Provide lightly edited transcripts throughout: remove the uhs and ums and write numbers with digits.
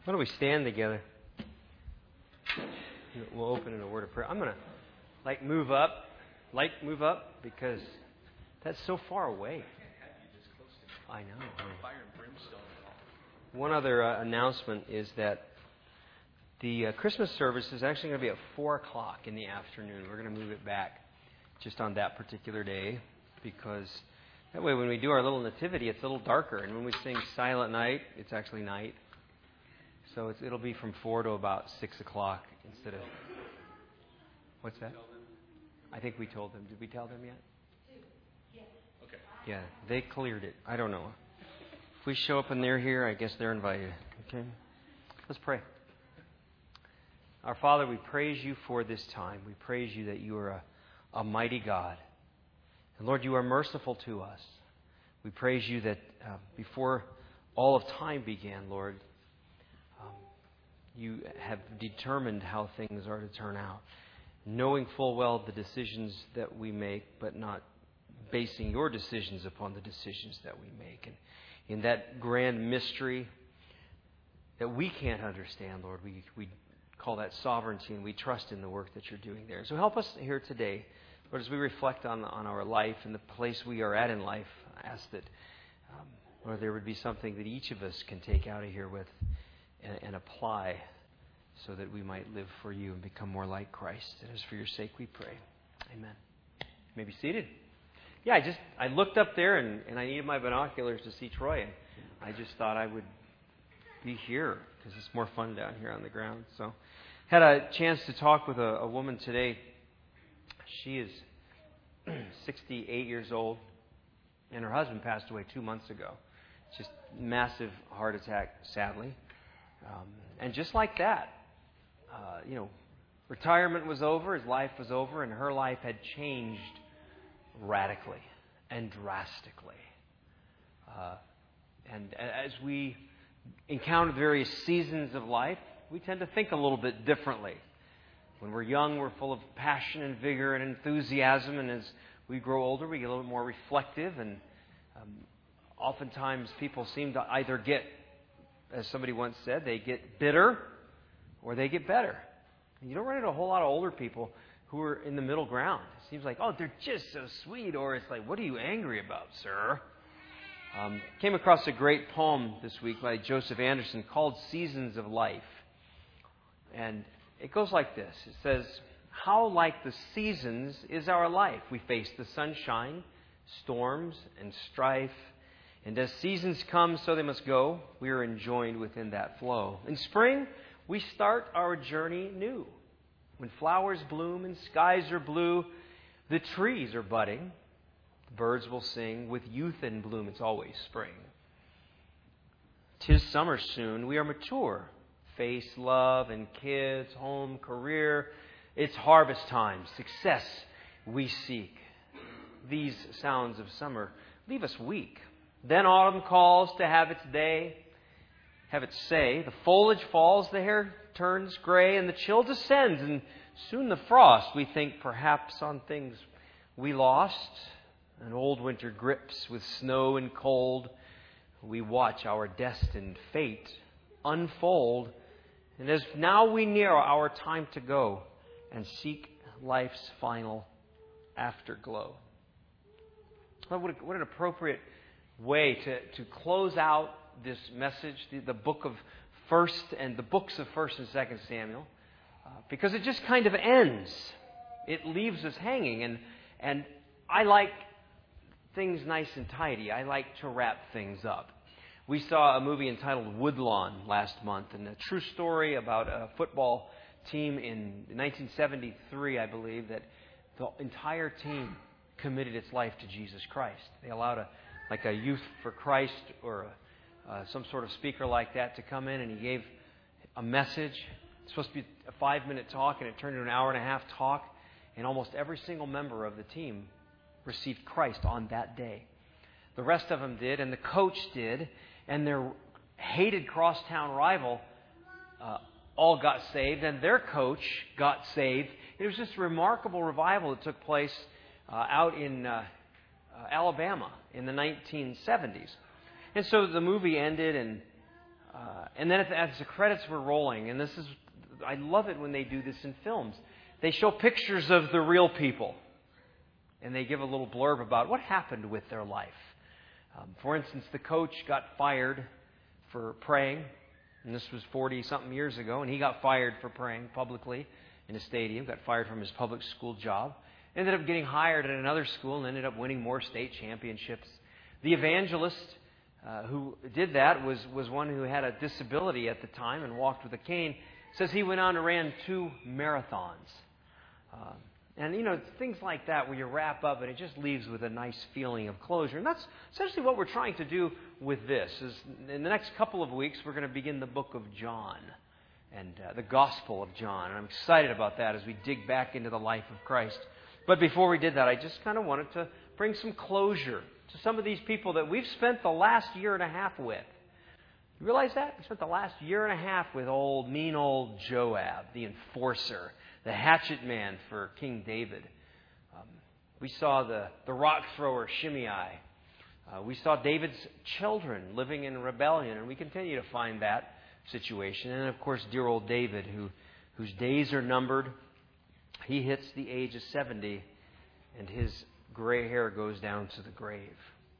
Why don't we stand together? We'll open in a word of prayer. I'm going to move up because that's so far away. I know. Fire and brimstone and all. One other announcement is that the Christmas service is actually going to be at 4 o'clock in the afternoon. We're going to move it back just on that particular day because that way when we do our little nativity, it's a little darker. And when we sing Silent Night, it's actually night. So it'll be from 4 to about 6 o'clock instead of... What's that? I think we told them. Did we tell them yet? Yes. Okay. Yeah, they cleared it. I don't know. If we show up and they're here, I guess they're invited. Okay? Let's pray. Our Father, we praise you for this time. We praise you that you are a mighty God. And Lord, you are merciful to us. We praise you that before all of time began, Lord, you have determined how things are to turn out, knowing full well the decisions that we make, but not basing your decisions upon the decisions that we make. And in that grand mystery that we can't understand, Lord, we call that sovereignty, and we trust in the work that you're doing there. So help us here today, Lord, as we reflect on our life and the place we are at in life. I ask that, Lord, there would be something that each of us can take out of here with and apply so that we might live for you and become more like Christ. It is for your sake we pray. Amen. You may be seated. Yeah, I looked up there and I needed my binoculars to see Troy, and I just thought I would be here because it's more fun down here on the ground. So had a chance to talk with a woman today. She is 68 years old, and her husband passed away 2 months ago. Just massive heart attack, sadly. And just like that, retirement was over, his life was over, and her life had changed radically and drastically. And as we encounter various seasons of life, we tend to think a little bit differently. When we're young, we're full of passion and vigor and enthusiasm, and as we grow older, we get a little bit more reflective, and oftentimes people seem to either get, as somebody once said, they get bitter or they get better. And you don't run into a whole lot of older people who are in the middle ground. It seems like, oh, they're just so sweet, or it's like, what are you angry about, sir? Came across a great poem this week by Joseph Anderson called Seasons of Life. And it goes like this. It says, how like the seasons is our life? We face the sunshine, storms, and strife. And as seasons come, so they must go. We are enjoined within that flow. In spring, we start our journey new. When flowers bloom and skies are blue, the trees are budding. The birds will sing. With youth in bloom, it's always spring. 'Tis summer soon. We are mature. Face, love, and kids, home, career. It's harvest time. Success we seek. These sounds of summer leave us weak. Then autumn calls to have its day, have its say. The foliage falls, the hair turns gray, and the chill descends, and soon the frost. We think perhaps on things we lost. An old winter grips with snow and cold. We watch our destined fate unfold. And as now we near our time to go and seek life's final afterglow. What an appropriate way to close out this message, the book of First and the books of First and Second Samuel, because it just kind of ends. It leaves us hanging, and I like things nice and tidy. I like to wrap things up. We saw a movie entitled Woodlawn last month, and a true story about a football team in 1973, I believe, that the entire team committed its life to Jesus Christ. They allowed a Youth for Christ or some sort of speaker like that to come in, and he gave a message. It's supposed to be a 5-minute talk, and it turned into an hour-and-a-half talk, and almost every single member of the team received Christ on that day. The rest of them did, and the coach did, and their hated crosstown rival all got saved, and their coach got saved. It was just a remarkable revival that took place out in Alabama in the 1970s. And so the movie ended, and And then as the credits were rolling, and I love it when they do this in films, they show pictures of the real people. And they give a little blurb about what happened with their life. For instance, the coach got fired for praying. And this was 40-something years ago. And he got fired for praying publicly in a stadium. Got fired from his public school job. Ended up getting hired at another school and ended up winning more state championships. The evangelist who did that was one who had a disability at the time and walked with a cane. Says he went on and ran 2 marathons. And, things like that where you wrap up and it just leaves with a nice feeling of closure. And that's essentially what we're trying to do with this. Is in the next couple of weeks, we're going to begin the book of John and the Gospel of John. And I'm excited about that as we dig back into the life of Christ. But before we did that, I just kind of wanted to bring some closure to some of these people that we've spent the last year and a half with. You realize that? We spent the last year and a half with mean old Joab, the enforcer, the hatchet man for King David. We saw the rock thrower Shimei. We saw David's children living in rebellion, and we continue to find that situation. And of course, dear old David, whose days are numbered. He hits the age of 70, and his gray hair goes down to the grave.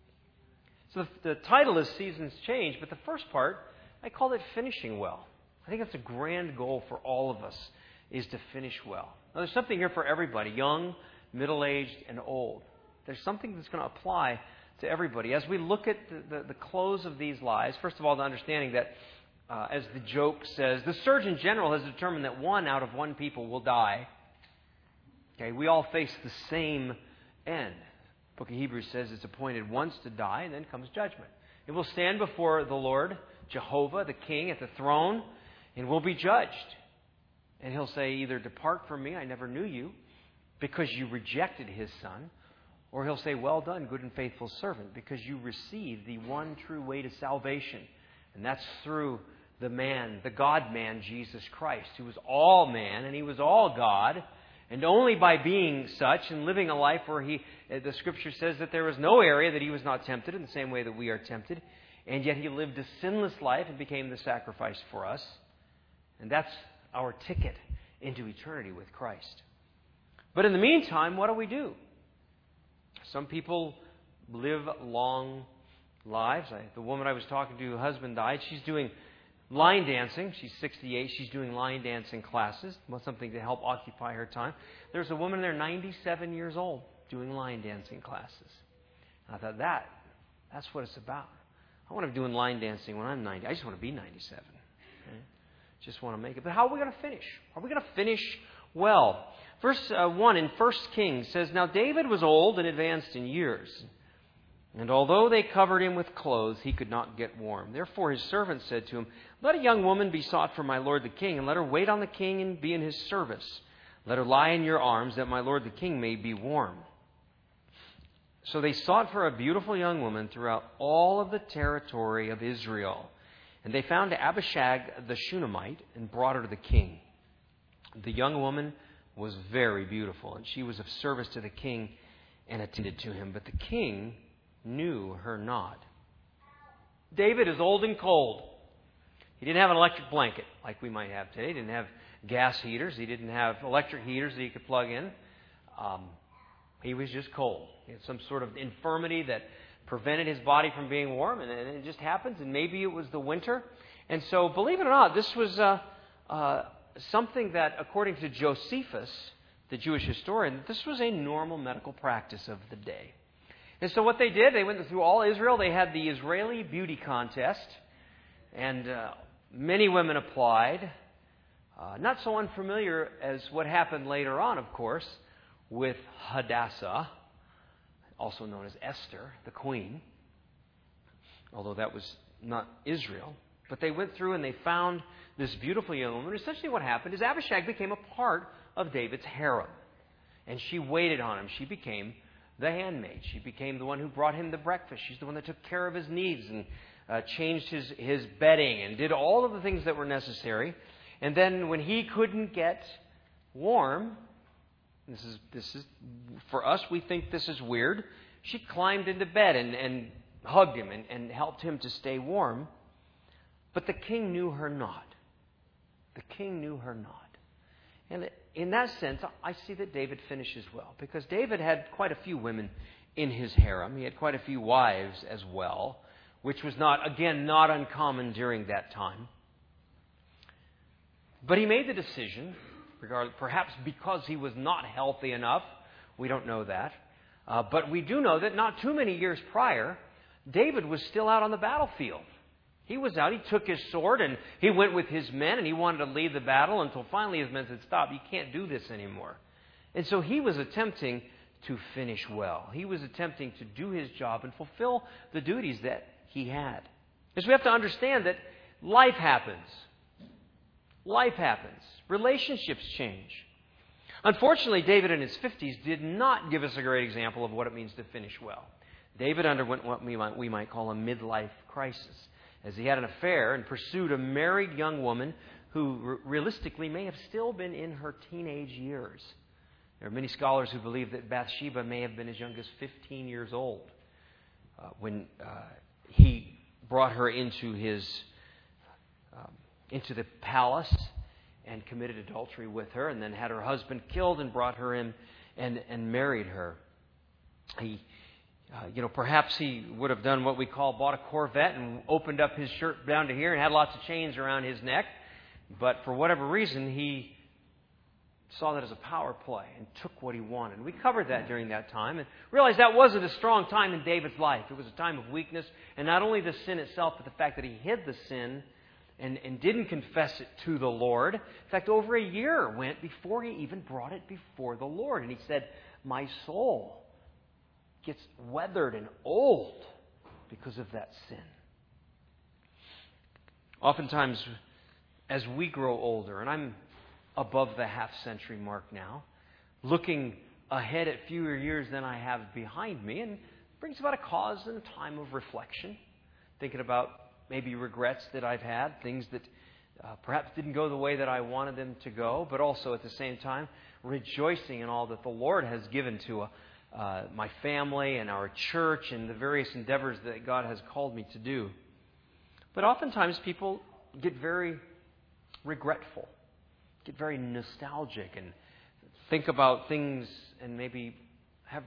So the title is Seasons Change, but the first part, I call it Finishing Well. I think that's a grand goal for all of us, is to finish well. Now, there's something here for everybody, young, middle-aged, and old. There's something that's going to apply to everybody. As we look at the close of these lives, first of all, the understanding that, as the joke says, the Surgeon General has determined that 1 out of 1 people will die. Okay, we all face the same end. The book of Hebrews says it's appointed once to die, and then comes judgment. It will stand before the Lord, Jehovah, the King, at the throne, and will be judged. And He'll say, either depart from me, I never knew you, because you rejected His Son, or He'll say, well done, good and faithful servant, because you received the one true way to salvation. And that's through the man, the God-man, Jesus Christ, who was all man and He was all God. And only by being such and living a life where the Scripture says that there was no area that He was not tempted in the same way that we are tempted. And yet He lived a sinless life and became the sacrifice for us. And that's our ticket into eternity with Christ. But in the meantime, what do? Some people live long lives. The woman I was talking to, her husband died. She's doing line dancing. She's 68. She's doing line dancing classes. Something to help occupy her time. There's a woman there, 97 years old, doing line dancing classes. And I thought, that's what it's about. I want to be doing line dancing when I'm 90. I just want to be 97. Okay? Just want to make it. But how are we going to finish? Are we going to finish well? Verse 1 in 1 Kings says, Now David was old and advanced in years. And although they covered him with clothes, he could not get warm. Therefore his servant said to him, Let a young woman be sought for my lord the king, and let her wait on the king and be in his service. Let her lie in your arms, that my lord the king may be warm. So they sought for a beautiful young woman throughout all of the territory of Israel. And they found Abishag the Shunammite and brought her to the king. The young woman was very beautiful, and she was of service to the king and attended to him. But the king knew her not. David is old and cold. He didn't have an electric blanket like we might have today. He didn't have gas heaters. He didn't have electric heaters that he could plug in. He was just cold. He had some sort of infirmity that prevented his body from being warm, and it just happens. And maybe it was the winter. And so, believe it or not, this was something that, according to Josephus, the Jewish historian, this was a normal medical practice of the day. And so what they did, they went through all Israel. They had the Israeli beauty contest, and many women applied. Not so unfamiliar as what happened later on, of course, with Hadassah, also known as Esther, the queen, although that was not Israel. But they went through and they found this beautiful young woman. Essentially what happened is Abishag became a part of David's harem, and she waited on him. She became the handmaid. She became the one who brought him the breakfast. She's the one that took care of his needs and changed his bedding and did all of the things that were necessary. And then when he couldn't get warm, this is for us, we think this is weird. She climbed into bed and hugged him and helped him to stay warm. But the king knew her not. The king knew her not. And in that sense, I see that David finishes well, because David had quite a few women in his harem. He had quite a few wives as well, which was not uncommon during that time. But he made the decision, perhaps because he was not healthy enough. We don't know that. But we do know that not too many years prior, David was still out on the battlefield. He was out. He took his sword and he went with his men, and he wanted to lead the battle until finally his men said, "Stop, you can't do this anymore." And so he was attempting to finish well. He was attempting to do his job and fulfill the duties that he had. Because we have to understand that life happens. Life happens. Relationships change. Unfortunately, David in his 50s did not give us a great example of what it means to finish well. David underwent what we might call a midlife crisis, as he had an affair and pursued a married young woman who realistically may have still been in her teenage years. There are many scholars who believe that Bathsheba may have been as young as 15 years old when he brought her into the palace and committed adultery with her, and then had her husband killed and brought her in and married her. Perhaps he would have done what we call bought a Corvette and opened up his shirt down to here and had lots of chains around his neck. But for whatever reason, he saw that as a power play and took what he wanted. We covered that during that time and realized that wasn't a strong time in David's life. It was a time of weakness, and not only the sin itself, but the fact that he hid the sin and didn't confess it to the Lord. In fact, over a year went before he even brought it before the Lord. And he said, "My soul gets weathered and old because of that sin." Oftentimes, as we grow older, and I'm above the half-century mark now, looking ahead at fewer years than I have behind me, and brings about a cause and a time of reflection, thinking about maybe regrets that I've had, things that perhaps didn't go the way that I wanted them to go, but also at the same time rejoicing in all that the Lord has given to my family and our church and the various endeavors that God has called me to do. But oftentimes people get very regretful, get very nostalgic, and think about things and maybe have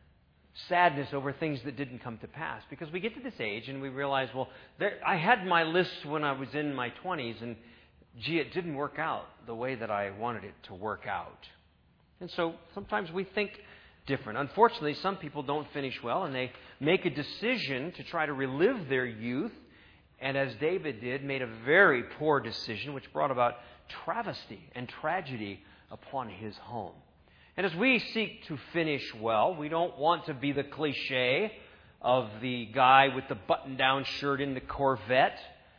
sadness over things that didn't come to pass. Because we get to this age and we realize, I had my list when I was in my 20s, and it didn't work out the way that I wanted it to work out. And so sometimes we think different. Unfortunately, some people don't finish well, and they make a decision to try to relive their youth, and as David did, made a very poor decision, which brought about travesty and tragedy upon his home. And as we seek to finish well, we don't want to be the cliche of the guy with the button-down shirt in the Corvette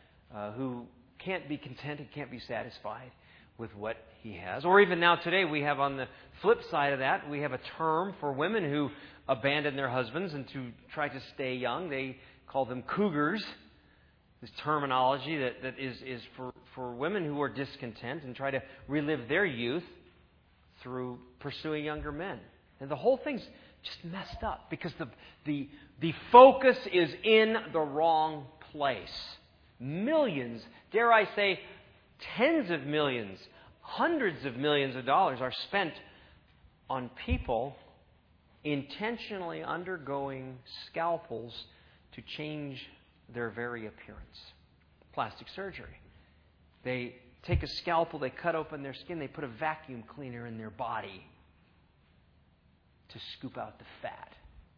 who can't be content and can't be satisfied with what he has. Or even now today, we have on the flip side of that, we have a term for women who abandon their husbands and to try to stay young. They call them cougars. This terminology that is for women who are discontent and try to relive their youth through pursuing younger men. And the whole thing's just messed up because the focus is in the wrong place. Millions, dare I say, tens of millions, hundreds of millions of dollars are spent on people intentionally undergoing scalpels to change their very appearance. Plastic surgery. They take a scalpel, they cut open their skin, they put a vacuum cleaner in their body to scoop out the fat.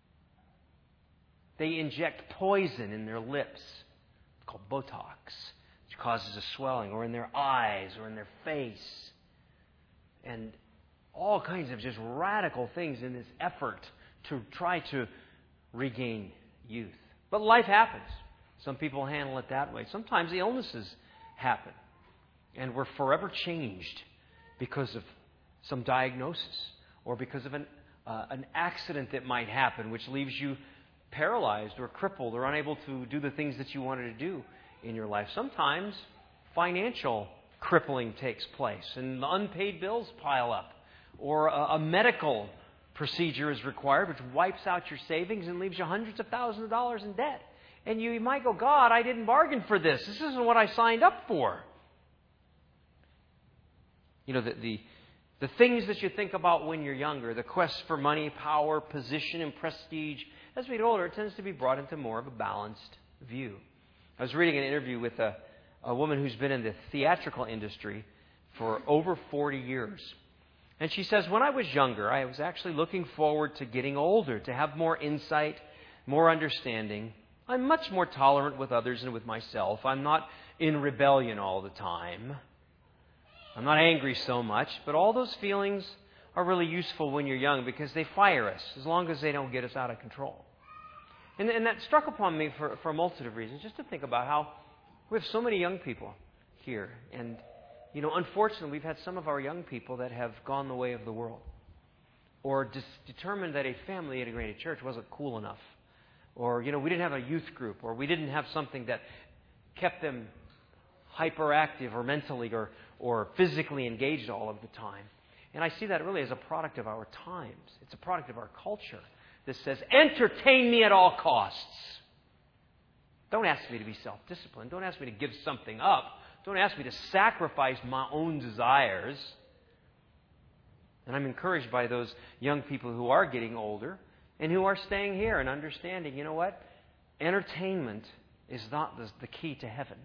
They inject poison in their lips, called Botox, which causes a swelling, or in their eyes, or in their face. And all kinds of just radical things in this effort to try to regain youth. But life happens. Some people handle it that way. Sometimes the illnesses happen. And we're forever changed because of some diagnosis or because of an accident that might happen, which leaves you paralyzed or crippled or unable to do the things that you wanted to do in your life. Sometimes financial crippling takes place and the unpaid bills pile up, or a medical procedure is required which wipes out your savings and leaves you hundreds of thousands of dollars in debt. And you might go, God, I didn't bargain for this. This isn't what I signed up for. You know, the things that you think about when you're younger, the quest for money, power, position, and prestige, as we get older, it tends to be brought into more of a balanced view. I was reading an interview with a woman who's been in the theatrical industry for over 40 years. And she says, when I was younger, I was actually looking forward to getting older, to have more insight, more understanding. I'm much more tolerant with others and with myself. I'm not in rebellion all the time. I'm not angry so much, but all those feelings are really useful when you're young because they fire us, as long as they don't get us out of control. And that struck upon me for a multitude of reasons, just to think about how we have so many young people here. And, you know, unfortunately, we've had some of our young people that have gone the way of the world, or determined that a family integrated church wasn't cool enough, or, you know, we didn't have a youth group, or we didn't have something that kept them hyperactive or mentally or physically engaged all of the time. And I see that really as a product of our times. It's a product of our culture that says, entertain me at all costs. Don't ask me to be self-disciplined. Don't ask me to give something up. Don't ask me to sacrifice my own desires. And I'm encouraged by those young people who are getting older and who are staying here and understanding, you know what? Entertainment is not the key to heaven.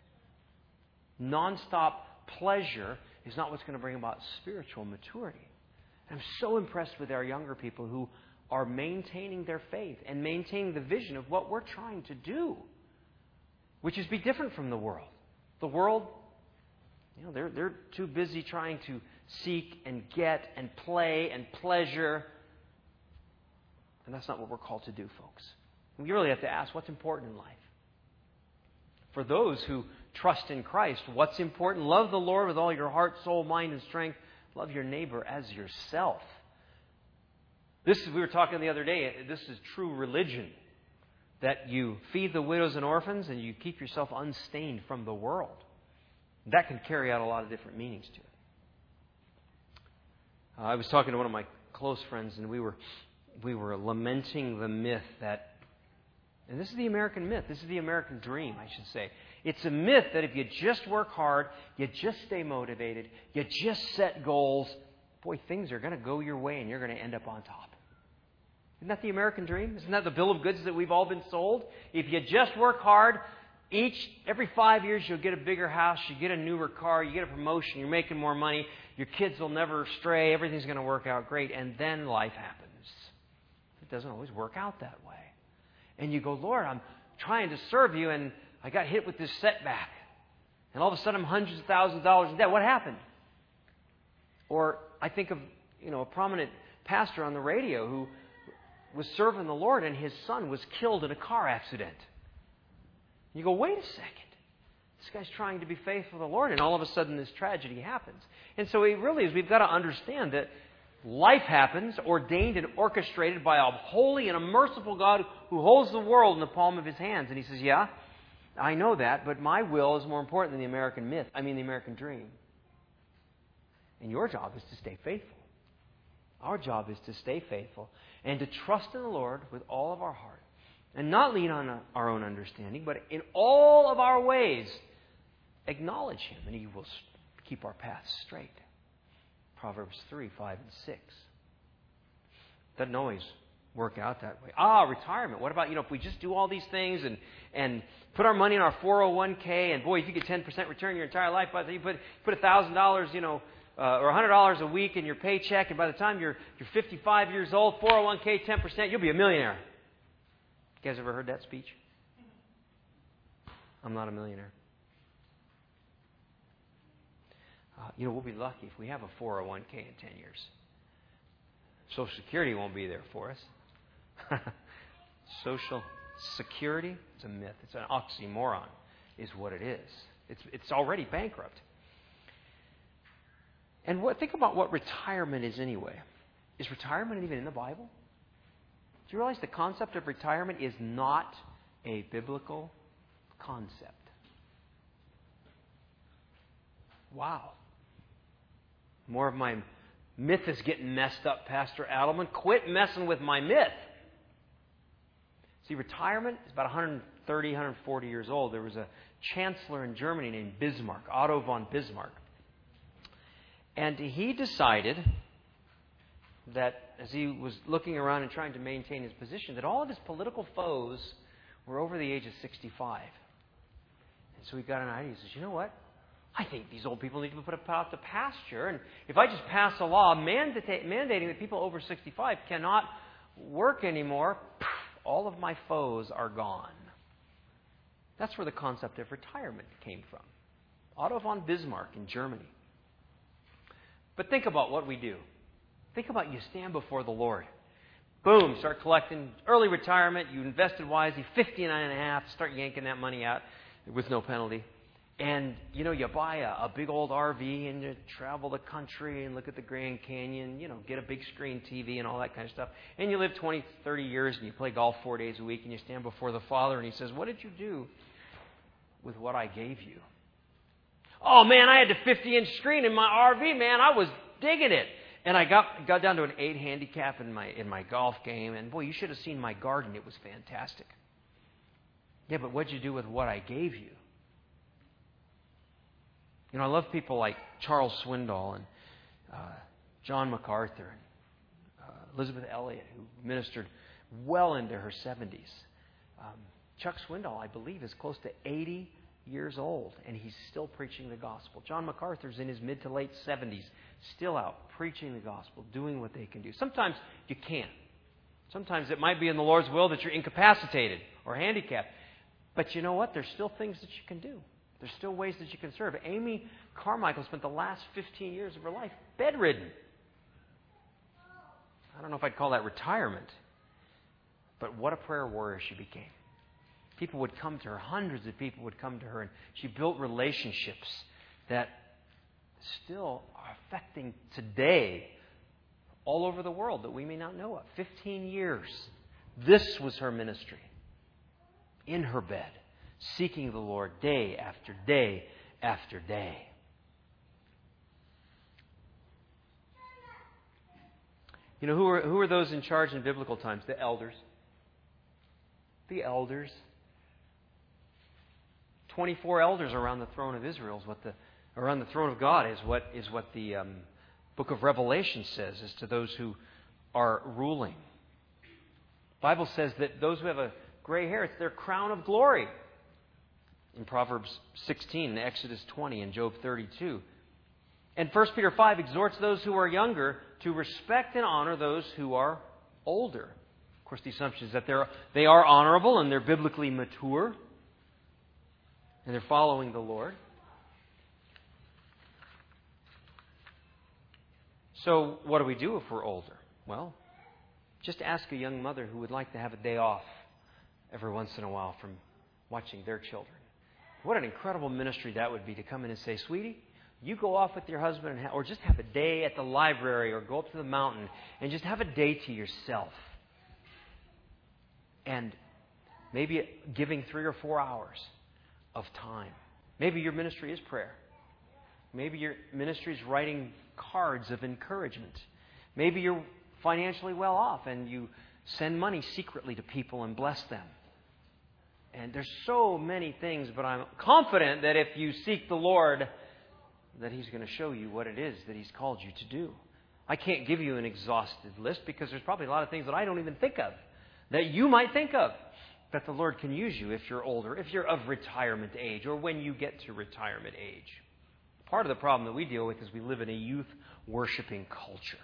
Non-stop pleasure is not what's going to bring about spiritual maturity. I'm so impressed with our younger people who are maintaining their faith and maintaining the vision of what we're trying to do, which is be different from the world. The world, you know, they're too busy trying to seek and get and play and pleasure. And that's not what we're called to do, folks. We really have to ask what's important in life. For those who trust in Christ, what's important? Love the Lord with all your heart, soul, mind, and strength. Love your neighbor as yourself. We were talking the other day, this is true religion. That you feed the widows and orphans and you keep yourself unstained from the world. That can carry out a lot of different meanings to it. I was talking to one of my close friends, and we were lamenting the myth that, and this is the American myth, this is the American dream, I should say. It's a myth that if you just work hard, you just stay motivated, you just set goals, boy, things are going to go your way and you're going to end up on top. Isn't that the American dream? Isn't that the bill of goods that we've all been sold? If you just work hard, every 5 years you'll get a bigger house, you get a newer car, you get a promotion, you're making more money, your kids will never stray, everything's going to work out great, and then life happens. It doesn't always work out that way. And you go, Lord, I'm trying to serve you, and I got hit with this setback. And all of a sudden I'm hundreds of thousands of dollars in debt. What happened? Or I think of, a prominent pastor on the radio who was serving the Lord and his son was killed in a car accident. You go, wait a second. This guy's trying to be faithful to the Lord, and all of a sudden this tragedy happens. And so we've got to understand that life happens, ordained and orchestrated by a holy and a merciful God who holds the world in the palm of His hands. And He says, yeah, I know that, but my will is more important than the American myth. The American dream. And your job is to stay faithful. Our job is to stay faithful and to trust in the Lord with all of our heart and not lean on our own understanding, but in all of our ways acknowledge Him, and He will keep our paths straight. Proverbs 3, 5, and 6. Doesn't always work out that way. Retirement. What about, if we just do all these things and put our money in our 401k, and boy, if you get 10% return your entire life, by the time you put $1,000, or $100 a week in your paycheck, and by the time you're 55 years old, 401k 10%, you'll be a millionaire. You guys ever heard that speech? I'm not a millionaire. We'll be lucky if we have a 401k in 10 years. Social Security won't be there for us. Social Security, it's a myth. It's an oxymoron, is what it is. It's already bankrupt. And think about what retirement is anyway. Is retirement even in the Bible? Do you realize the concept of retirement is not a biblical concept? Wow. More of my myth is getting messed up, Pastor Adelman. Quit messing with my myth. See, retirement is about 130, 140 years old. There was a chancellor in Germany named Bismarck, Otto von Bismarck. And he decided that as he was looking around and trying to maintain his position, that all of his political foes were over the age of 65. And so he got an idea. He says, you know what? I think these old people need to be put out to pasture. And if I just pass a law mandating that people over 65 cannot work anymore, all of my foes are gone. That's where the concept of retirement came from. Otto von Bismarck in Germany. But think about what we do. Think about you stand before the Lord. Boom, start collecting early retirement. You invested wisely, 59.5, start yanking that money out with no penalty. And, you buy a big old RV and you travel the country and look at the Grand Canyon, get a big screen TV and all that kind of stuff. And you live 20, 30 years and you play golf 4 days a week and you stand before the Father and He says, what did you do with what I gave you? Oh, man, I had the 50-inch screen in my RV, man. I was digging it. And I got down to an 8 handicap in my golf game. And, boy, you should have seen my garden. It was fantastic. Yeah, but what'd you do with what I gave you? I love people like Charles Swindoll and John MacArthur and Elizabeth Elliot, who ministered well into her 70s. Chuck Swindoll, I believe, is close to 80 years old, and he's still preaching the gospel. John MacArthur's in his mid to late 70s, still out preaching the gospel, doing what they can do. Sometimes you can't. Sometimes it might be in the Lord's will that you're incapacitated or handicapped. But you know what? There's still things that you can do. There's still ways that you can serve. Amy Carmichael spent the last 15 years of her life bedridden. I don't know if I'd call that retirement, but what a prayer warrior she became. People would come to her. Hundreds of people would come to her, and she built relationships that still are affecting today all over the world that we may not know of. 15 years. This was her ministry. In her bed, seeking the Lord day after day after day. Who are those in charge in biblical times? The elders. The elders. 24 elders around the throne of Israel around the throne of God is what the book of Revelation says as to those who are ruling. The Bible says that those who have a gray hair, it's their crown of glory. In Proverbs 16, Exodus 20, and Job 32. And 1 Peter 5 exhorts those who are younger to respect and honor those who are older. Of course, the assumption is that they are honorable and they're biblically mature and they're following the Lord. So what do we do if we're older? Well, just ask a young mother who would like to have a day off every once in a while from watching their children. What an incredible ministry that would be to come in and say, sweetie, you go off with your husband or just have a day at the library or go up to the mountain and just have a day to yourself. And maybe giving 3 or 4 hours of time. Maybe your ministry is prayer. Maybe your ministry is writing cards of encouragement. Maybe you're financially well off and you send money secretly to people and bless them. And there's so many things, but I'm confident that if you seek the Lord, that He's going to show you what it is that He's called you to do. I can't give you an exhaustive list because there's probably a lot of things that I don't even think of, that you might think of, that the Lord can use you if you're older, if you're of retirement age, or when you get to retirement age. Part of the problem that we deal with is we live in a youth-worshiping culture.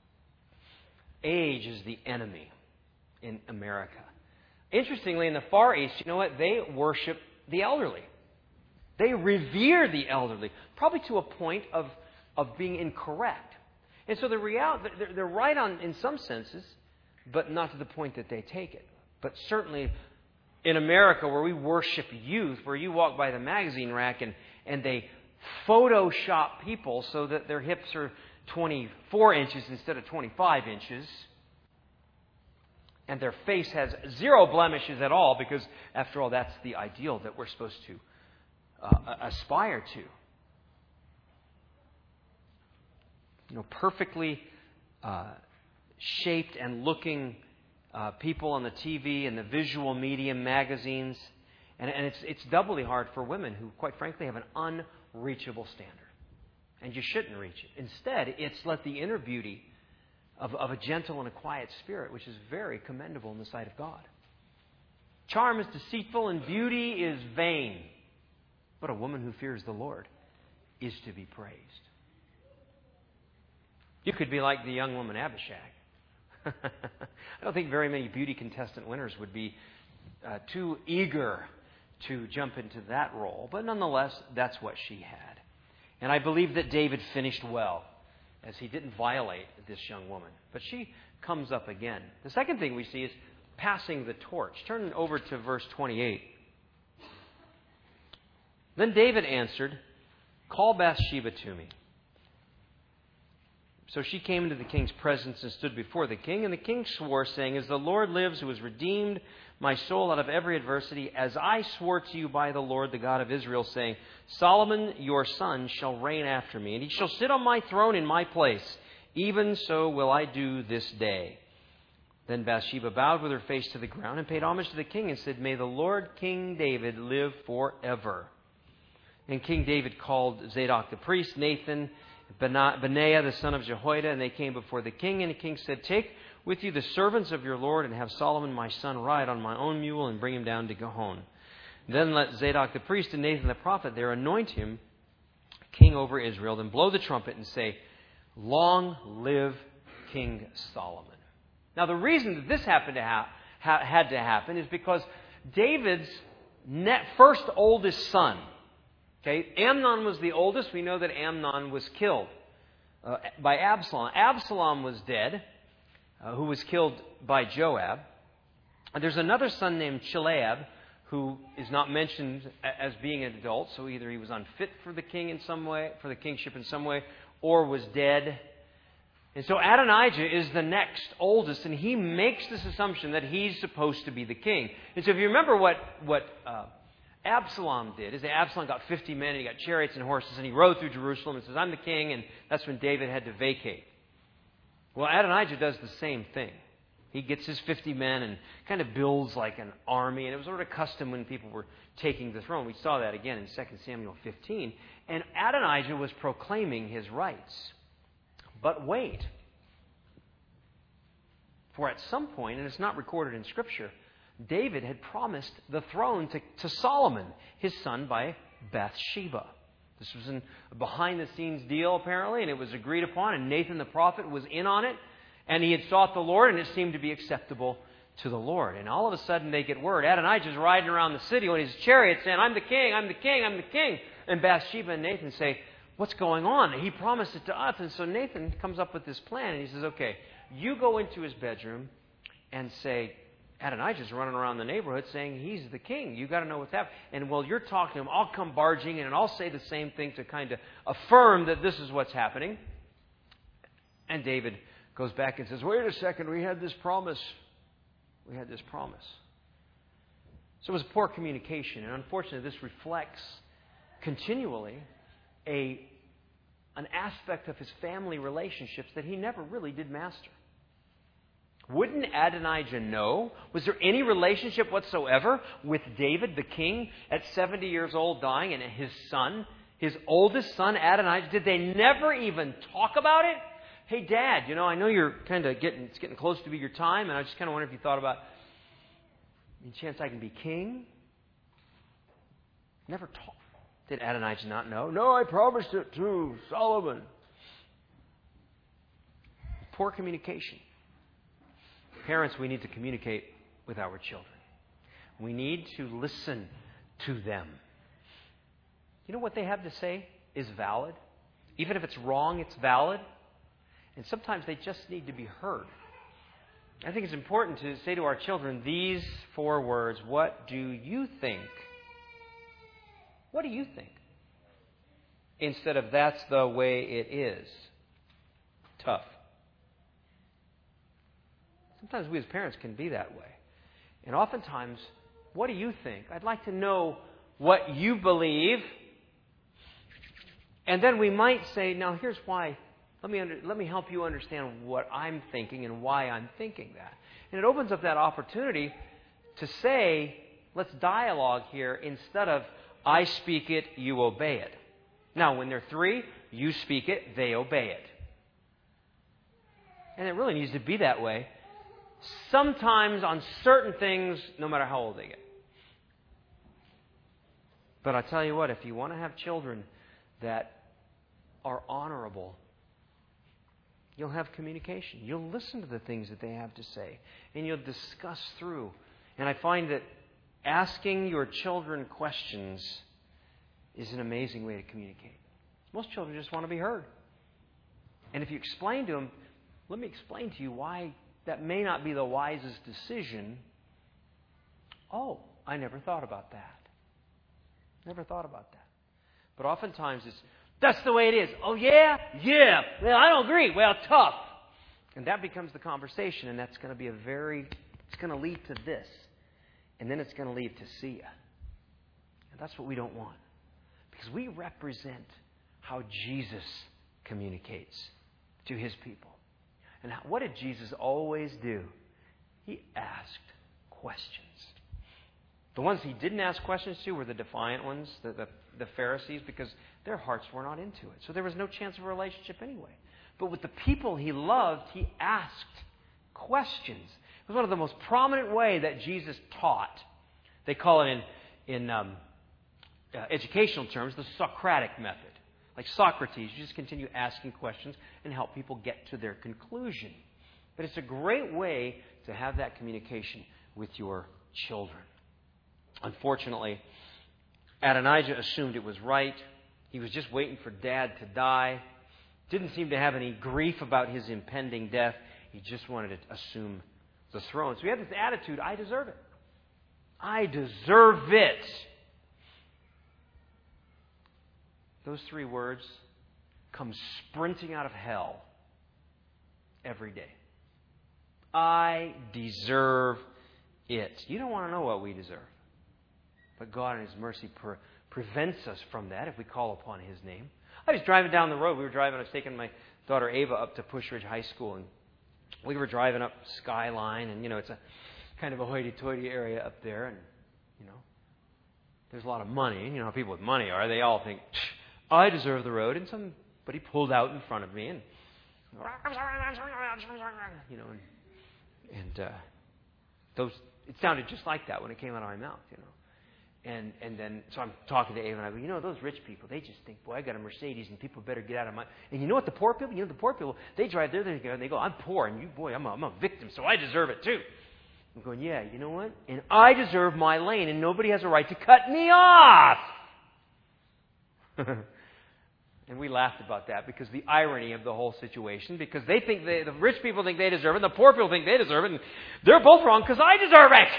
Age is the enemy in America. Interestingly, in the Far East, you know what? They worship the elderly. They revere the elderly, probably to a point of being incorrect. And so they're right on in some senses, but not to the point that they take it. But certainly in America, where we worship youth, where you walk by the magazine rack and they Photoshop people so that their hips are 24 inches instead of 25 inches, and their face has 0 blemishes at all, because, after all, that's the ideal that we're supposed to aspire to. Perfectly shaped and looking people on the TV and the visual media, magazines. And it's doubly hard for women who, quite frankly, have an unreachable standard. And you shouldn't reach it. Instead, it's let the inner beauty of a gentle and a quiet spirit, which is very commendable in the sight of God. Charm is deceitful and beauty is vain. But a woman who fears the Lord is to be praised. You could be like the young woman Abishag. I don't think very many beauty contestant winners would be too eager to jump into that role. But nonetheless, that's what she had. And I believe that David finished well, as he didn't violate this young woman. But she comes up again. The second thing we see is passing the torch. Turn over to verse 28. Then David answered, "Call Bathsheba to me." So she came into the king's presence and stood before the king. And the king swore, saying, "As the Lord lives, who has redeemed my soul out of every adversity, as I swore to you by the Lord, the God of Israel, saying, Solomon your son shall reign after me, and he shall sit on my throne in my place. Even so will I do this day." Then Bathsheba bowed with her face to the ground and paid homage to the king and said, "May the Lord King David live forever." And King David called Zadok the priest, Nathan, Benaiah the son of Jehoiada, and they came before the king. And the king said, "Take with you the servants of your Lord, and have Solomon my son ride on my own mule, and bring him down to Gihon. Then let Zadok the priest and Nathan the prophet there anoint him king over Israel. Then blow the trumpet and say, 'Long live King Solomon.'" Now the reason that this happened to had to happen is because David's first oldest son, Amnon was the oldest. We know that Amnon was killed by Absalom. Absalom was dead, who was killed by Joab. And there's another son named Chileab, who is not mentioned as being an adult. So either he was unfit for the king in some way, for the kingship in some way, or was dead. And so Adonijah is the next oldest, and he makes this assumption that he's supposed to be the king. And so if you remember what Absalom did, is that Absalom got 50 men, and he got chariots and horses, and he rode through Jerusalem and says, "I'm the king," and that's when David had to vacate. Well, Adonijah does the same thing. He gets his 50 men and kind of builds like an army, and it was sort of custom when people were taking the throne. We saw that again in 2 Samuel 15. And Adonijah was proclaiming his rights. But wait. For at some point, and it's not recorded in Scripture, David had promised the throne to Solomon, his son, by Bathsheba. This was a behind-the-scenes deal, apparently, and it was agreed upon, and Nathan the prophet was in on it, and he had sought the Lord, and it seemed to be acceptable to the Lord. And all of a sudden, they get word. Adonijah's riding around the city on his chariot saying, "I'm the king, I'm the king, I'm the king." And Bathsheba and Nathan say, "What's going on? He promised it to us." And so Nathan comes up with this plan, and he says, "Okay, you go into his bedroom and say, Adonijah's running around the neighborhood saying he's the king. You got to know what's happening. And while you're talking to him, I'll come barging in and I'll say the same thing to kind of affirm that this is what's happening." And David goes back and says, "Wait a second, we had this promise. We had this promise." So it was poor communication. And unfortunately, this reflects continually an aspect of his family relationships that he never really did master. Wouldn't Adonijah know? Was there any relationship whatsoever with David, the king, at 70 years old, dying, and his son, his oldest son, Adonijah? Did they never even talk about it? "Hey, Dad, I know you're kind of it's getting close to be your time, and I just kind of wonder if you thought about any chance I can be king?" Never talked. Did Adonijah not know? "No, I promised it to Solomon." Poor communication. Parents, we need to communicate with our children. We need to listen to them. You know what they have to say is valid? Even if it's wrong, it's valid. And sometimes they just need to be heard. I think it's important to say to our children these 4 words: "What do you think?" What do you think? Instead of "that's the way it is." Tough. Sometimes we as parents can be that way. And oftentimes, "What do you think?" I'd like to know what you believe. And then we might say, "Now here's why. Let me help you understand what I'm thinking and why I'm thinking that." And it opens up that opportunity to say, let's dialogue here instead of, I speak it, you obey it. Now, when they're 3, you speak it, they obey it. And it really needs to be that way. Sometimes on certain things, no matter how old they get. But I tell you what, if you want to have children that are honorable, you'll have communication. You'll listen to the things that they have to say. And you'll discuss through. And I find that asking your children questions is an amazing way to communicate. Most children just want to be heard. And if you explain to them, let me explain to you why that may not be the wisest decision. Oh, I never thought about that. Never thought about that. But oftentimes it's, that's the way it is. Oh, yeah? Yeah. Well, I don't agree. Well, tough. And that becomes the conversation, and that's going to be it's going to lead to this. And then it's going to lead to see ya. And that's what we don't want. Because we represent how Jesus communicates to His people. And what did Jesus always do? He asked questions. The ones He didn't ask questions to were the defiant ones, the Pharisees, because their hearts were not into it. So there was no chance of a relationship anyway. But with the people He loved, He asked questions. It was one of the most prominent ways that Jesus taught. They call it in educational terms the Socratic method. Like Socrates, you just continue asking questions and help people get to their conclusion. But it's a great way to have that communication with your children. Unfortunately, Adonijah assumed it was right. He was just waiting for Dad to die. Didn't seem to have any grief about his impending death. He just wanted to assume the throne. So he had this attitude, I deserve it. I deserve it. Those 3 words come sprinting out of hell every day. I deserve it. You don't want to know what we deserve. But God in His mercy prevents us from that if we call upon His name. I was driving down the road. I was taking my daughter Ava up to Push Ridge High School. And we were driving up Skyline. And, it's a kind of a hoity-toity area up there. And, there's a lot of money. And, how people with money are. They all think, I deserve the road. And somebody pulled out in front of me. And, it sounded just like that when it came out of my mouth, And then, so I'm talking to Ava, and I go, those rich people, they just think, boy, I got a Mercedes, and people better get out of my... And you know what the poor people? The poor people, they drive there, and they go, I'm poor, and I'm a victim, so I deserve it too. I'm going, yeah, you know what? And I deserve my lane, and nobody has a right to cut me off. And we laughed about that because the irony of the whole situation, because they think the rich people think they deserve it, and the poor people think they deserve it, and they're both wrong because I deserve it.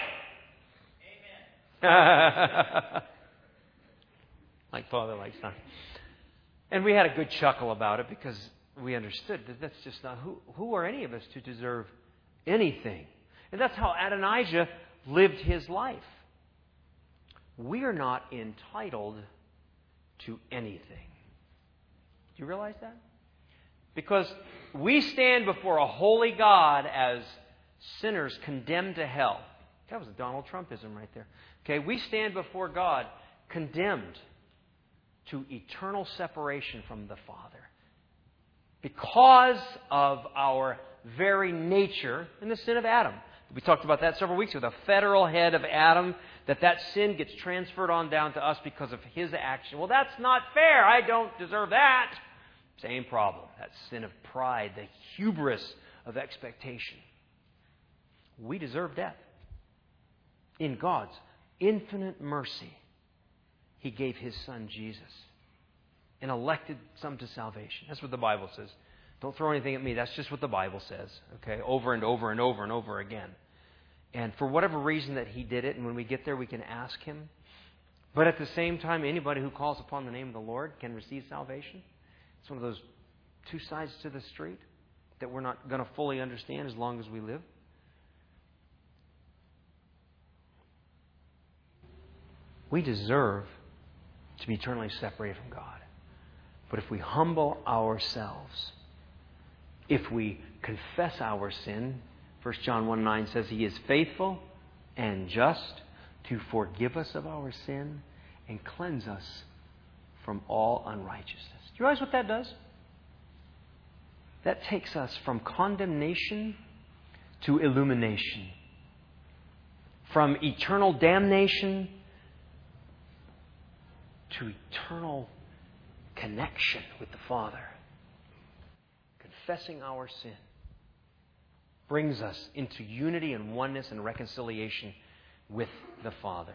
Like father, like son. And we had a good chuckle about it because we understood that that's just not who are any of us to deserve anything. And that's how Adonijah lived his life. We are not entitled to anything. Do you realize that? Because we stand before a holy God as sinners condemned to hell. That was a Donald Trumpism right there. Okay, we stand before God condemned to eternal separation from the Father because of our very nature in the sin of Adam. We talked about that several weeks ago. The federal head of Adam, that sin gets transferred on down to us because of his action. Well, that's not fair. I don't deserve that. Same problem. That sin of pride, the hubris of expectation. We deserve death. In God's infinite mercy, He gave His Son Jesus and elected some to salvation. That's what the Bible says. Don't throw anything at me. That's just what the Bible says. Okay, over and over and over and over again. And for whatever reason that He did it, and when we get there, we can ask Him. But at the same time, anybody who calls upon the name of the Lord can receive salvation. It's one of those 2 sides to the street that we're not going to fully understand as long as we live. We deserve to be eternally separated from God. But if we humble ourselves, if we confess our sin, 1 John 1:9 says He is faithful and just to forgive us of our sin and cleanse us from all unrighteousness. Do you realize what that does? That takes us from condemnation to illumination. From eternal damnation to eternal connection with the Father. Confessing our sin brings us into unity and oneness and reconciliation with the Father.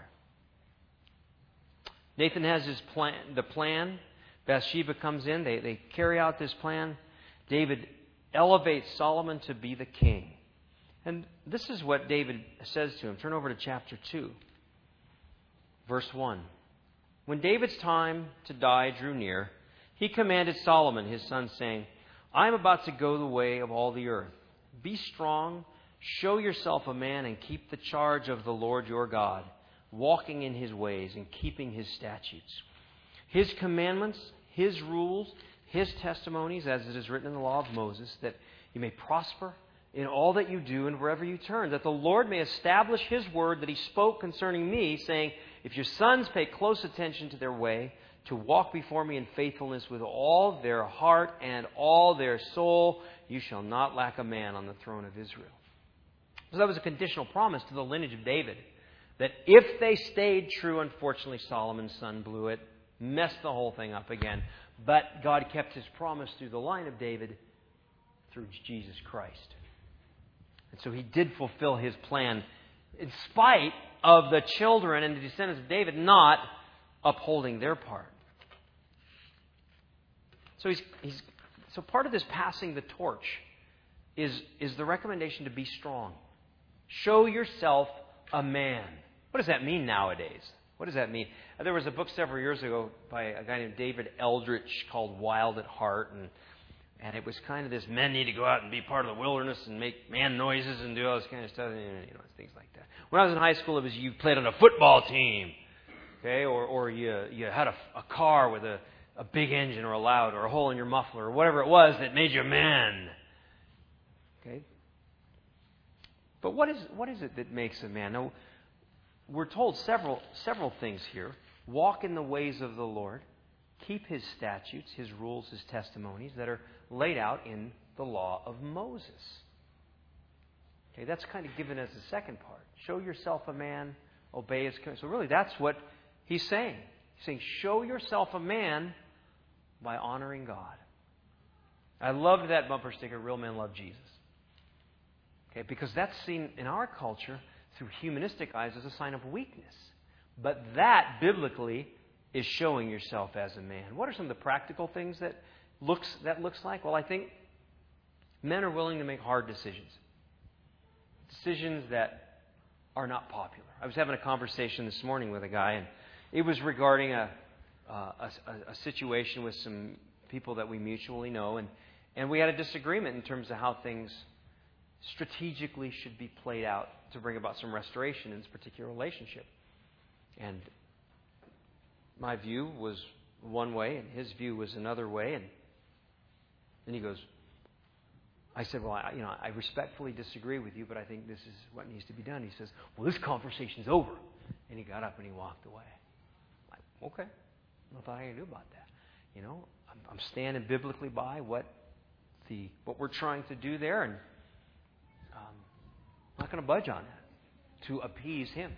Nathan has his plan. Bathsheba comes in. They carry out this plan. David elevates Solomon to be the king. And this is what David says to him. Turn over to chapter 2, verse 1. When David's time to die drew near, he commanded Solomon, his son, saying, I am about to go the way of all the earth. Be strong, show yourself a man, and keep the charge of the Lord your God, walking in His ways and keeping His statutes, His commandments, His rules, His testimonies, as it is written in the law of Moses, that you may prosper in all that you do and wherever you turn, that the Lord may establish His word that He spoke concerning me, saying, if your sons pay close attention to their way, to walk before me in faithfulness with all their heart and all their soul, you shall not lack a man on the throne of Israel. So that was a conditional promise to the lineage of David, that if they stayed true, unfortunately Solomon's son blew it, messed the whole thing up again. But God kept His promise through the line of David, through Jesus Christ. And so He did fulfill His plan in spite of the children and the descendants of David not upholding their part. So part of this passing the torch is the recommendation to be strong. Show yourself a man. What does that mean nowadays? What does that mean? There was a book several years ago by a guy named David Eldridge called Wild at Heart, and it was kind of this, men need to go out and be part of the wilderness and make man noises and do all this kind of stuff, things like that. When I was in high school, it was you played on a football team, okay, or you had a car with a big engine or a loud or a hole in your muffler or whatever it was that made you a man. Okay? But what is it that makes a man? Now, we're told several things here. Walk in the ways of the Lord. Keep His statutes, His rules, His testimonies that are laid out in the law of Moses. Okay, that's kind of given as the second part. Show yourself a man, obey His commandments. So really, that's what he's saying. He's saying, show yourself a man by honoring God. I loved that bumper sticker, Real Men Love Jesus. Okay, because that's seen in our culture through humanistic eyes as a sign of weakness. But that, biblically, is showing yourself as a man. What are some of the practical things that looks like? Well, I think men are willing to make hard decisions. Decisions that are not popular. I was having a conversation this morning with a guy, and it was regarding a situation with some people that we mutually know, and we had a disagreement in terms of how things strategically should be played out to bring about some restoration in this particular relationship. And my view was one way, and his view was another way. And then he goes, I said, well, I respectfully disagree with you, but I think this is what needs to be done. He says, well, this conversation's over. And he got up and he walked away. I'm like, okay, nothing I can do about that. I'm standing biblically by what we're trying to do there, and I'm not going to budge on that to appease him.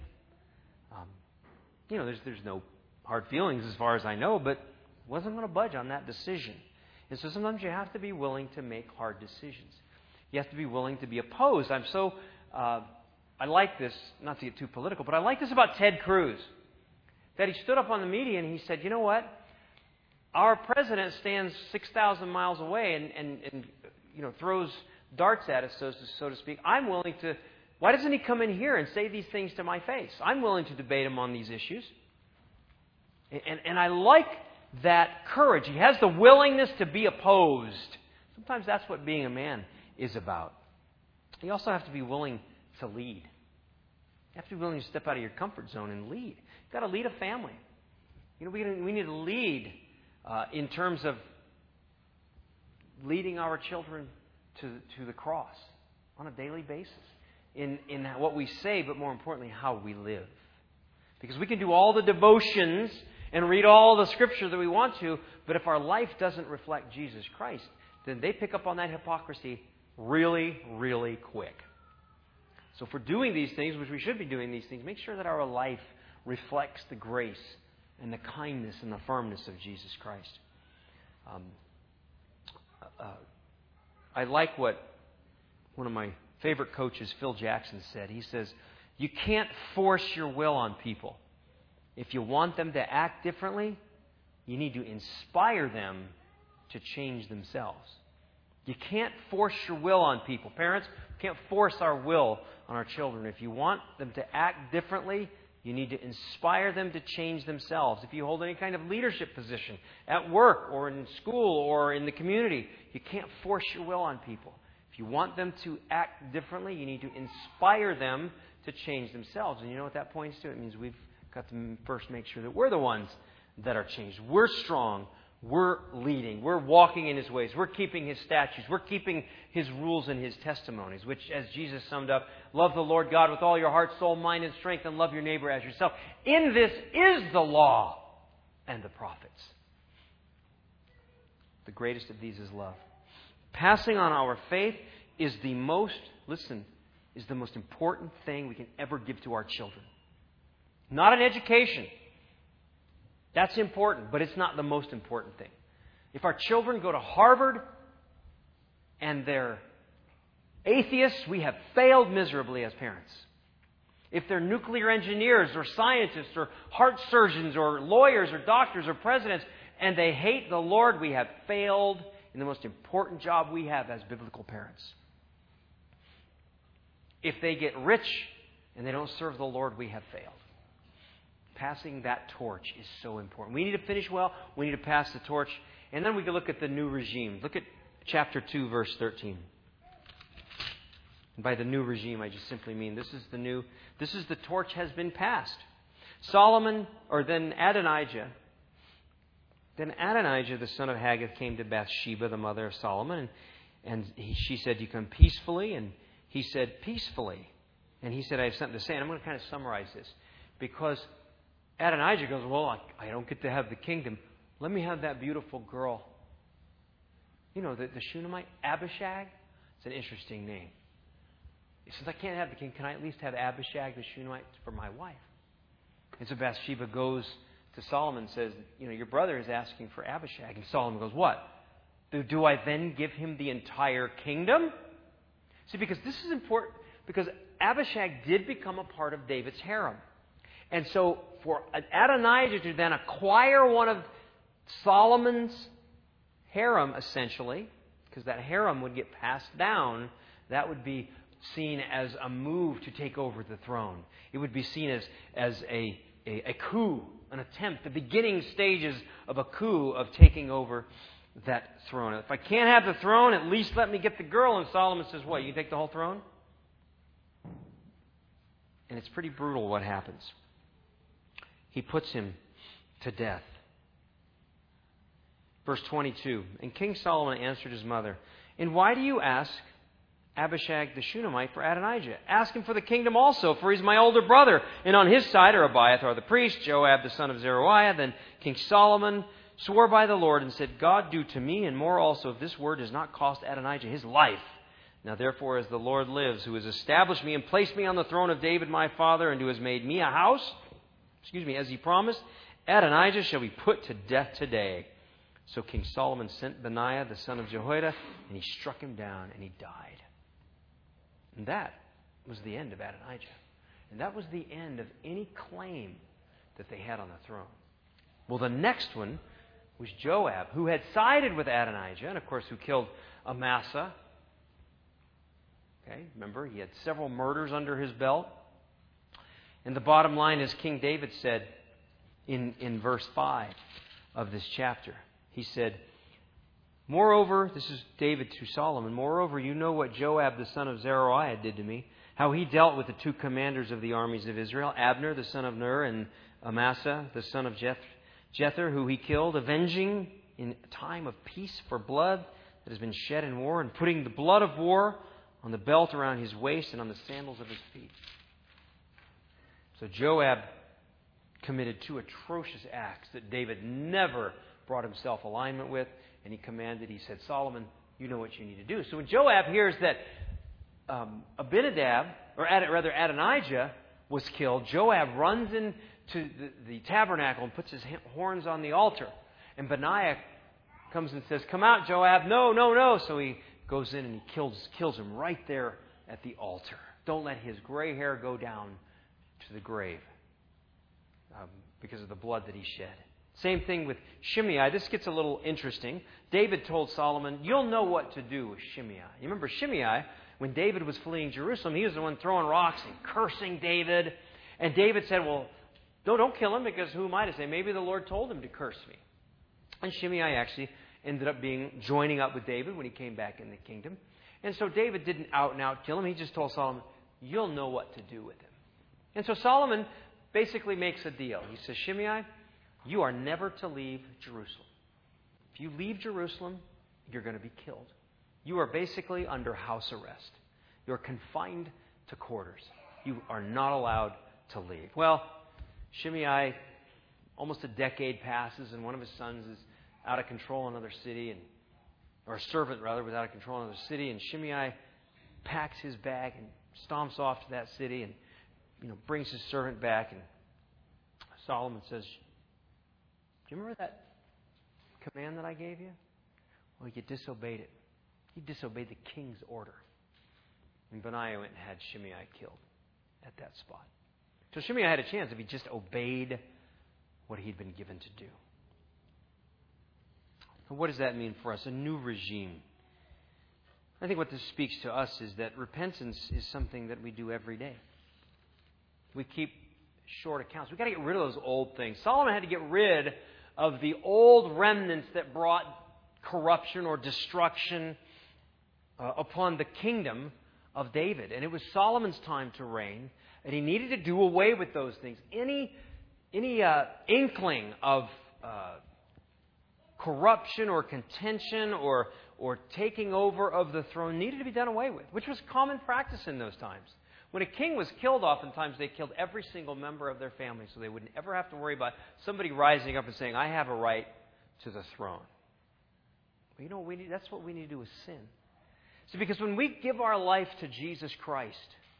There's no hard feelings as far as I know, but wasn't going to budge on that decision. And so sometimes you have to be willing to make hard decisions. You have to be willing to be opposed. I like this, not to get too political, but I like this about Ted Cruz. That he stood up on the media and he said, you know what? Our president stands 6,000 miles away and throws darts at us, so to speak. I'm willing to... Why doesn't he come in here and say these things to my face? I'm willing to debate him on these issues. And I like that courage. He has the willingness to be opposed. Sometimes that's what being a man is about. You also have to be willing to lead. You have to be willing to step out of your comfort zone and lead. You've got to lead a family. We need to lead in terms of leading our children to the cross. on a daily basis in what we say, but more importantly, how we live. Because we can do all the devotions and read all the Scripture that we want to, but if our life doesn't reflect Jesus Christ, then they pick up on that hypocrisy really, really quick. So if we're doing these things, which we should be doing these things, make sure that our life reflects the grace and the kindness and the firmness of Jesus Christ. I like what one of my favorite coaches, Phil Jackson, said. He says, you can't force your will on people. If you want them to act differently, you need to inspire them to change themselves. You can't force your will on people. Parents, we can't force our will on our children. If you want them to act differently, you need to inspire them to change themselves. If you hold any kind of leadership position at work or in school or in the community, you can't force your will on people. If you want them to act differently, you need to inspire them to change themselves. And you know what that points to? It means we've got to first make sure that we're the ones that are changed. We're strong. We're leading. We're walking in His ways. We're keeping His statutes. We're keeping His rules and His testimonies, which, as Jesus summed up, love the Lord God with all your heart, soul, mind, and strength, and love your neighbor as yourself. In this is the law and the prophets. The greatest of these is love. Passing on our faith is the most important thing we can ever give to our children. Not an education. That's important, but it's not the most important thing. If our children go to Harvard and they're atheists, we have failed miserably as parents. If they're nuclear engineers or scientists or heart surgeons or lawyers or doctors or presidents and they hate the Lord, we have failed in the most important job we have as biblical parents. If they get rich and they don't serve the Lord, we have failed. Passing that torch is so important. We need to finish well. We need to pass the torch. And then we can look at the new regime. Look at chapter 2, verse 13. And by the new regime, I just simply mean this is the torch has been passed. Then Adonijah, the son of Haggith, came to Bathsheba, the mother of Solomon, and she said, "You come peacefully?" And he said, "Peacefully." And he said, "I have something to say." And I'm going to kind of summarize this. Because Adonijah goes, "Well, I don't get to have the kingdom. Let me have that beautiful girl." You know, the Shunammite, Abishag. It's an interesting name. Since I can't have the king, can I at least have Abishag, the Shunammite, for my wife? And so Bathsheba goes to Solomon and says, your brother is asking for Abishag. And Solomon goes, what? Do I then give him the entire kingdom? See, because this is important, because Abishag did become a part of David's harem. And so for Adonijah to then acquire one of Solomon's harem, essentially, because that harem would get passed down, that would be seen as a move to take over the throne. It would be seen as a coup, an attempt, the beginning stages of a coup of taking over that throne. If I can't have the throne, at least let me get the girl. And Solomon says, what, you can take the whole throne? And it's pretty brutal what happens. He puts him to death. Verse 22, and King Solomon answered his mother, "And why do you ask Abishag the Shunammite for Adonijah? Ask him for the kingdom also, for he's my older brother. And on his side are Abiathar the priest, Joab the son of Zeruiah." Then King Solomon swore by the Lord and said, "God do to me and more also if this word does not cost Adonijah his life. Now therefore, as the Lord lives, who has established me and placed me on the throne of David my father, and who has made me a house, as he promised, Adonijah shall be put to death today." So King Solomon sent Benaiah the son of Jehoiada, and he struck him down, and he died. And that was the end of Adonijah. And that was the end of any claim that they had on the throne. Well, the next one was Joab, who had sided with Adonijah, and of course who killed Amasa. Okay, remember, he had several murders under his belt. And the bottom line is King David said in verse 5 of this chapter, he said, "Moreover," this is David to Solomon, "moreover, you know what Joab the son of Zeruiah did to me, how he dealt with the two commanders of the armies of Israel, Abner the son of Ner and Amasa the son of Jether, who he killed, avenging in time of peace for blood that has been shed in war, and putting the blood of war on the belt around his waist and on the sandals of his feet. So Joab committed 2 atrocious acts that David never brought himself alignment with, and he commanded, he said, Solomon, you know what you need to do. So when Joab hears that Adonijah was killed, Joab runs into the tabernacle and puts his horns on the altar. And Benaiah comes and says, come out, Joab. No, no, no. So he goes in and he kills him right there at the altar. Don't let his gray hair go down to the grave because of the blood that he shed. Same thing with Shimei. This gets a little interesting. David told Solomon, you'll know what to do with Shimei. You remember Shimei, when David was fleeing Jerusalem, he was the one throwing rocks and cursing David. And David said, well, don't kill him, because who am I to say? Maybe the Lord told him to curse me. And Shimei actually ended up joining up with David when he came back in the kingdom. And so David didn't out and out kill him. He just told Solomon, you'll know what to do with him. And so Solomon basically makes a deal. He says, Shimei, you are never to leave Jerusalem. If you leave Jerusalem, you're going to be killed. You are basically under house arrest. You're confined to quarters. You are not allowed to leave. Well, Shimei, almost a decade passes, and one of his sons is out of control in another city, or a servant, rather, was out of control in another city, and Shimei packs his bag and stomps off to that city and brings his servant back, and Solomon says, do you remember that command that I gave you? Well, you disobeyed it. You disobeyed the king's order. And Benaiah went and had Shimei killed at that spot. So Shimei had a chance if he just obeyed what he'd been given to do. What does that mean for us? A new regime. I think what this speaks to us is that repentance is something that we do every day. We keep short accounts. We've got to get rid of those old things. Solomon had to get rid of the old remnants that brought corruption or destruction upon the kingdom of David. And it was Solomon's time to reign, and he needed to do away with those things. Any inkling of corruption or contention or taking over of the throne needed to be done away with, which was common practice in those times. When a king was killed, oftentimes they killed every single member of their family, so they wouldn't ever have to worry about somebody rising up and saying, I have a right to the throne. But that's what we need to do with sin. So because when we give our life to Jesus Christ,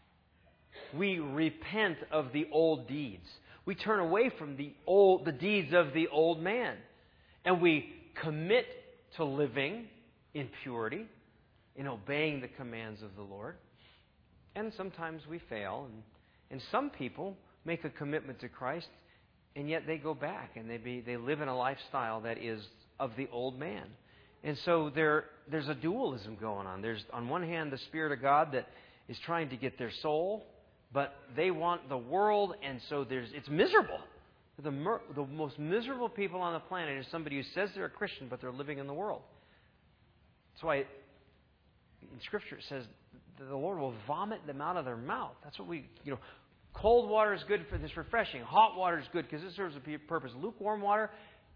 we repent of the old deeds. We turn away from the deeds of the old man. And we commit to living in purity, in obeying the commands of the Lord. And sometimes we fail. And some people make a commitment to Christ, and yet they go back and they live in a lifestyle that is of the old man. And so there's a dualism going on. There's, on one hand, the Spirit of God that is trying to get their soul, but they want the world, and so it's miserable. The most miserable people on the planet is somebody who says they're a Christian, but they're living in the world. That's why in Scripture it says the Lord will vomit them out of their mouth. That's what cold water is good for this refreshing. Hot water is good because it serves a purpose. Lukewarm water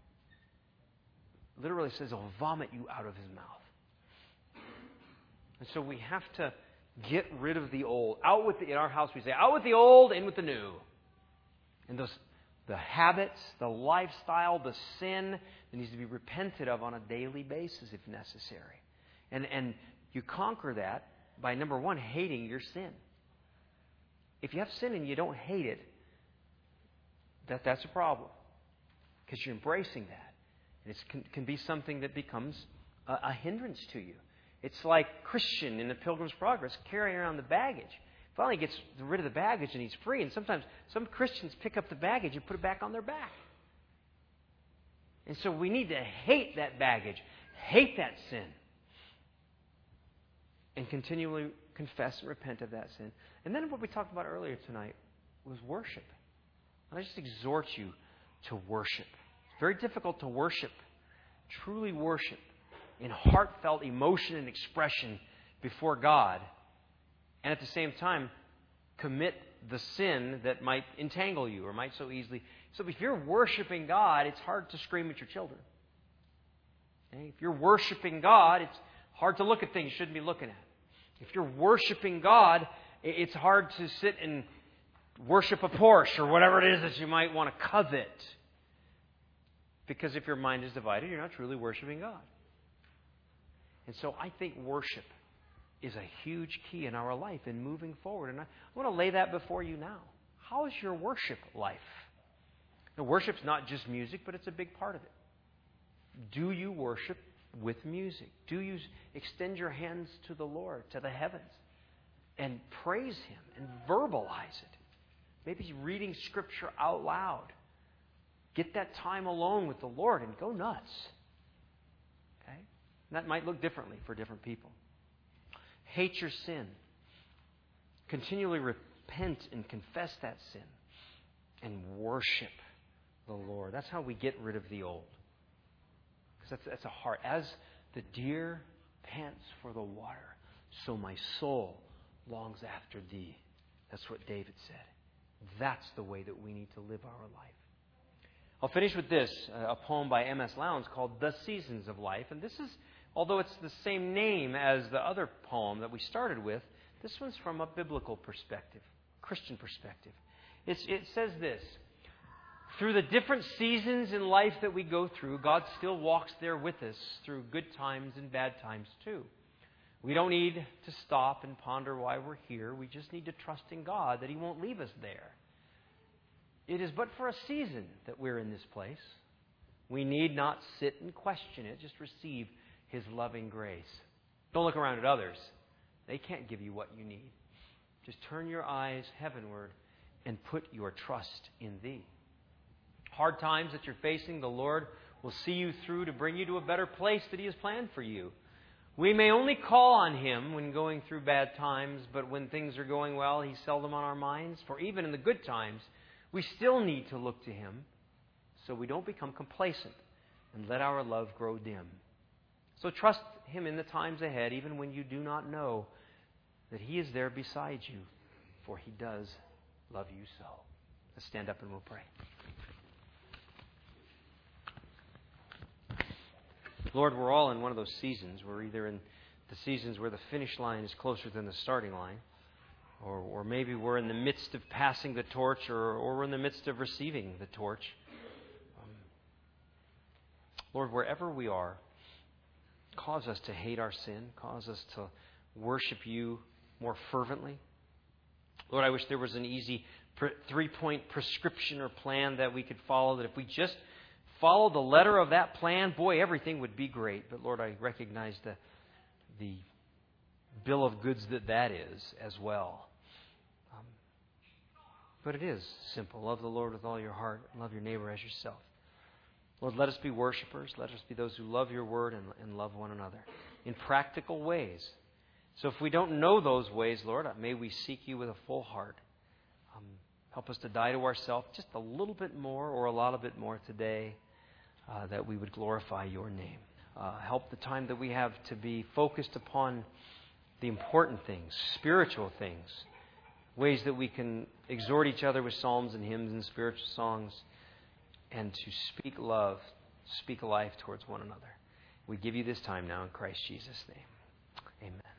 literally says he'll vomit you out of his mouth. And so we have to get rid of the old. In our house we say, out with the old, in with the new. And the habits, the lifestyle, the sin that needs to be repented of on a daily basis if necessary. And you conquer that by, number one, hating your sin. If you have sin and you don't hate it, that's a problem. Because you're embracing that. And it can be something that becomes a hindrance to you. It's like Christian in the Pilgrim's Progress carrying around the baggage. Finally gets rid of the baggage and he's free. And sometimes some Christians pick up the baggage and put it back on their back. And so we need to hate that baggage, hate that sin, and continually confess and repent of that sin. And then what we talked about earlier tonight was worship. And I just exhort you to worship. It's very difficult to worship, truly worship, in heartfelt emotion and expression before God, and at the same time commit the sin that might entangle you or might so easily. So if you're worshiping God, it's hard to scream at your children. Okay? If you're worshiping God, it's hard to look at things you shouldn't be looking at. If you're worshiping God, it's hard to sit and worship a Porsche or whatever it is that you might want to covet. Because if your mind is divided, you're not truly worshiping God. And so I think worship is a huge key in our life in moving forward. And I want to lay that before you now. How is your worship life? Now, worship's not just music, but it's a big part of it. Do you worship with music? Do you extend your hands to the Lord, to the heavens, and praise Him and verbalize it? Maybe reading Scripture out loud. Get that time alone with the Lord and go nuts. Okay? And that might look differently for different people. Hate your sin. Continually repent and confess that sin. And worship the Lord. That's how we get rid of the old. Because that's a heart. As the deer pants for the water, so my soul longs after thee. That's what David said. That's the way that we need to live our life. I'll finish with this, a poem by M.S. Lowndes called The Seasons of Life. And this is, although it's the same name as the other poem that we started with, this one's from a biblical perspective, Christian perspective. It says this: through the different seasons in life that we go through, God still walks there with us through good times and bad times too. We don't need to stop and ponder why we're here. We just need to trust in God that He won't leave us there. It is but for a season that we're in this place. We need not sit and question it. Just receive His loving grace. Don't look around at others. They can't give you what you need. Just turn your eyes heavenward and put your trust in Thee. Hard times that you're facing, the Lord will see you through to bring you to a better place that He has planned for you. We may only call on Him when going through bad times, but when things are going well, He's seldom on our minds. For even in the good times, we still need to look to Him so we don't become complacent and let our love grow dim. So trust Him in the times ahead, even when you do not know that He is there beside you, for He does love you so. Let's stand up and we'll pray. Lord, we're all in one of those seasons. We're either in the seasons where the finish line is closer than the starting line, or maybe we're in the midst of passing the torch, or we're in the midst of receiving the torch. Lord, wherever we are, cause us to hate our sin. Cause us to worship You more fervently. Lord, I wish there was an easy 3-point prescription or plan that we could follow, that if we just follow the letter of that plan, boy, everything would be great. But Lord, I recognize the bill of goods that is as well. But it is simple. Love the Lord with all your heart and love your neighbor as yourself. Lord, let us be worshipers. Let us be those who love your word and love one another in practical ways. So if we don't know those ways, Lord, may we seek you with a full heart. Help us to die to ourselves just a little bit more or a lot of it more today, that we would glorify your name. Help the time that we have to be focused upon the important things, spiritual things, ways that we can exhort each other with psalms and hymns and spiritual songs, and to speak love, speak life towards one another. We give you this time now in Christ Jesus' name. Amen.